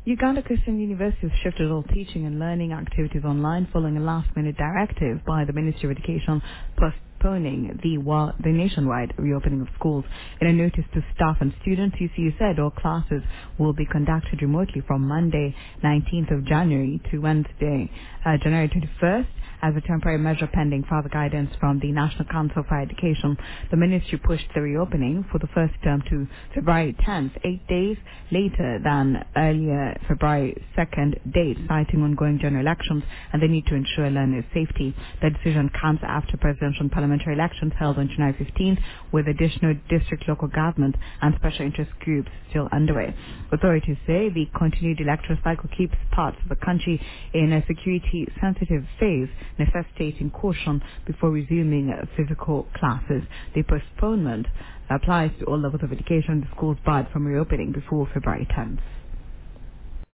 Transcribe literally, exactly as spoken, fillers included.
Uganda Christian University has shifted all teaching and learning activities online following a last-minute directive by the Ministry of Education postponing the, wa- the nationwide reopening of schools. In a notice to staff and students, U C U said all classes will be conducted remotely from Monday, nineteenth of January to Wednesday, uh, January twenty-first. As a temporary measure pending further guidance from the National Council for Education, the ministry pushed the reopening for the first term to February tenth, eight days later than earlier February second date, citing ongoing general elections and the need to ensure learners' safety. The decision comes after presidential and parliamentary elections held on January fifteenth, with additional district, local government and special interest groups still underway. Authorities say the continued electoral cycle keeps parts of the country in a security-sensitive phase, necessitating caution before resuming uh, physical classes. The postponement applies to all levels of education. The schools barred from reopening before February tenth.